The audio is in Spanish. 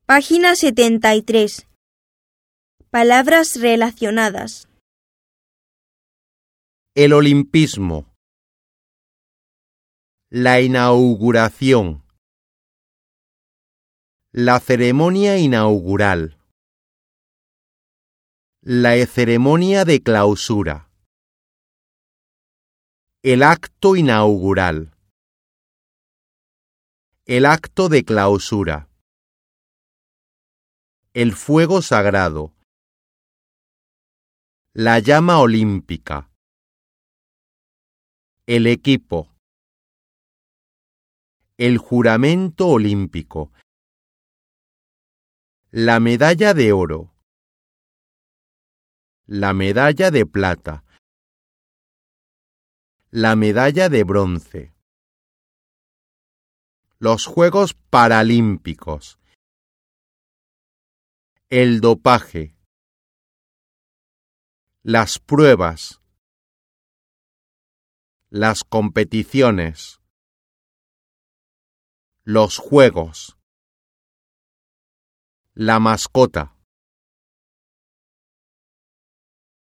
Página 73. Palabras relacionadas. El olimpismo. La inauguración. La ceremonia inaugural. La ceremonia de clausura. El acto inaugural. El acto de clausura. El fuego sagrado. La llama olímpica. El equipo. El juramento olímpico. La medalla de oro. La medalla de plata. La medalla de bronce. Los Juegos Paralímpicos. El dopaje. Las pruebas. Las competiciones. Los juegos. La mascota.